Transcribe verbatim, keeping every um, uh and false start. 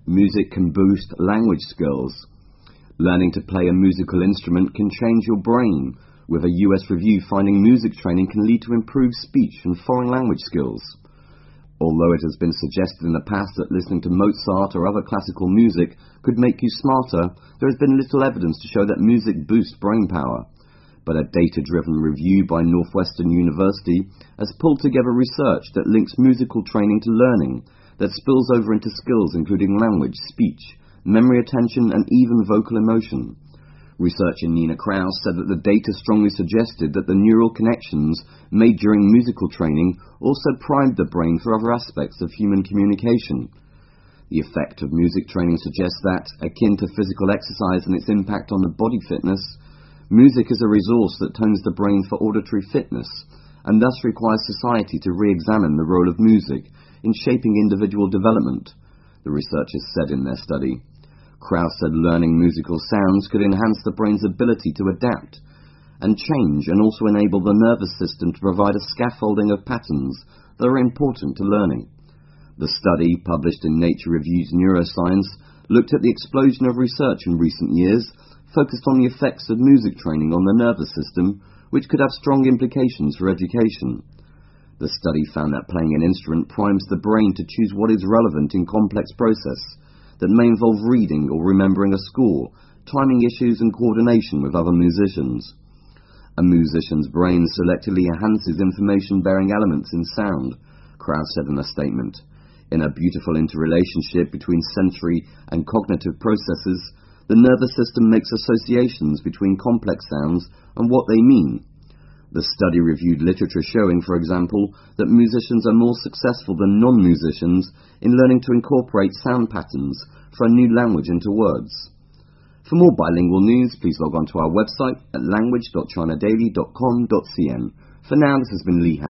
Music can boost language skills. Learning to play a musical instrument can change your brain, with a U S review finding music training can lead to improved speech and foreign language skills. Although it has been suggested in the past that listening to Mozart or other classical music could make you smarter, there has been little evidence to show that music boosts brain power. But a data-driven review by Northwestern University has pulled together research that links musical training to learning, that spills over into skills including language, speech, memory, attention, and even vocal emotion. Researcher Nina Kraus said that the data strongly suggested that the neural connections made during musical training also primed the brain for other aspects of human communication. The effect of music training suggests that, akin to physical exercise and its impact on the body fitness, music is a resource that tones the brain for auditory fitness, and thus requires society to re-examine the role of music in shaping individual development, the researchers said in their study. Kraus said learning musical sounds could enhance the brain's ability to adapt and change, and also enable the nervous system to provide a scaffolding of patterns that are important to learning. The study, published in Nature Reviews Neuroscience, looked at the explosion of research in recent years, focused on the effects of music training on the nervous system, which could have strong implications for education. The study found that playing an instrument primes the brain to choose what is relevant in complex process that may involve reading or remembering a score, timing issues, and coordination with other musicians. A musician's brain selectively enhances information-bearing elements in sound, Kraus said in a statement. In a beautiful interrelationship between sensory and cognitive processes, the nervous system makes associations between complex sounds and what they mean. The study reviewed literature showing, for example, that musicians are more successful than non-musicians in learning to incorporate sound patterns for a new language into words. For more bilingual news, please log on to our website at language dot china daily dot com dot c n. For now, this has been Lee.